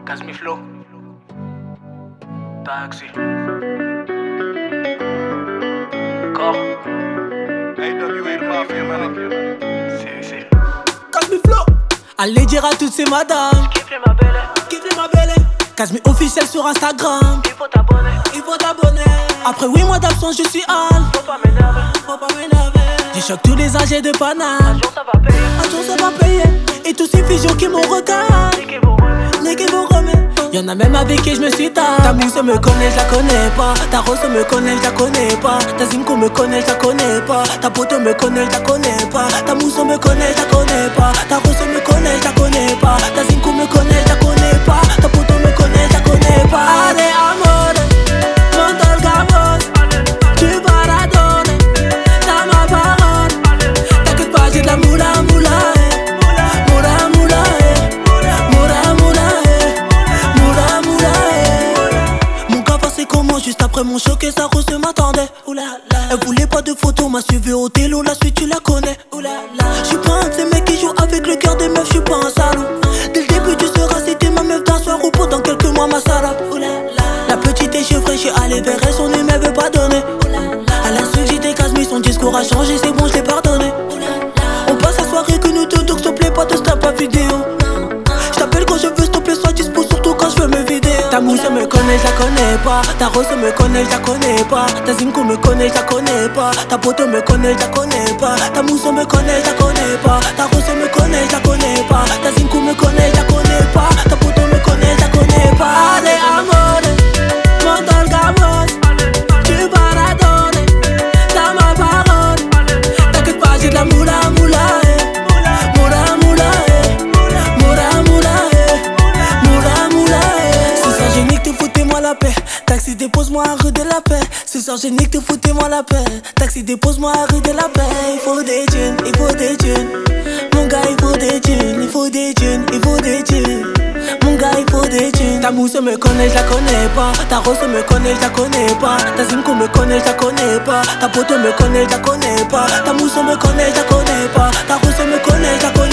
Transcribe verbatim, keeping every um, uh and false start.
Casmiflow Taxi Corps A W R Mafia Mafia Si si Casmiflow. Allez dire à toutes ces madames Kiffe ma belle Kiffe ma belle Casmi officiel sur Instagram. Il faut t'abonner Il faut t'abonner. Après huit mois d'absence je suis hal. Faut pas m'énerver Faut pas m'énerver. Je choque tous les âgés de Paname. Un jour ça va payer Un jour ça va payer. Et tous ces fusions qui m'ont regardé Niquez vos remèdes Niquez vos remèdes. Y'en a même avec qui je me suis tard. Ta mousse me connaît, je la connais pas. Ta rose me connaît, je la connais pas. Ta Zimko me connaît, je la connais pas. Ta pote me connaît, je la connais pas. Ta mousse me connaît, je la connais pas. Ta rose me connaît, je la connais pas. Ta Zimko me connaît, je la connais pas. Ta pote me connaît, je la connais pas. Allez amore, monte gamos. Tu vas la donner, t'as ma parole. T'inquiète pas, j'ai de la moula moula. Moula moula, moula moula. Mon gars passait comment juste après mon choc et sa rose m'attendait. Elle voulait pas de photos, m'a suivi au télo, la suite tu la connais. J'suis pas un de ces mecs qui jouent avec le cœur des meufs, j'suis pas un salaud. Dès le début tu seras c'était ma meuf d'un soir ou pendant quelques mois ma salope. La petite est chevrée, j'suis allé vers elle, son numéro elle veut pas donner. Elle a su que j'étais Casmi, son discours a changé, c'est bon j'l'ai pardonné. On passe la soirée que nous deux, donc s'il te plaît pas de snap à vidéo. J't'appelle quand je veux, s'il te plaît sois dispo, surtout quand je veux me vider. Ta mousse me connaît, je la connais pas. Ta rose me connaît, je la connais pas. Ta Zimko me connaît, je la connais pas. Ta pote me connaît, je la connais pas. Ta mousse me connaît, je la connais pas. Ta rose me connaît, je la connais pas. Ta Zimko me connaît, je la connais pas. Ta pote me connaît, je la connais pas. Allez amore, monte gamos. Tu vas la donner, t'as ma parole. T'inquiète pas, j'ai de la moula moula. Moula moula, moula moula, moula moula. Ce soir j'ai nique, te foutez-moi la paix. Taxi dépose-moi à rue de la paix. Ce soir j'ai nique, te foutez-moi la paix. Taxi dépose-moi à rue de la paix. Il faut des thunes, il faut des thunes. Mon gars il faut des thunes, il faut des thunes, il faut des thunes. Mon gars il faut des thunes. Ta mousse me connaît, je la connais pas. Ta rose me connaît, je la connais pas. Ta Zimko me connaît, je la connais pas. Ta pote me connaît, je la connais pas. Ta mousse me connaît, je la connais pas. Ta rose me connaît, je la connais pas.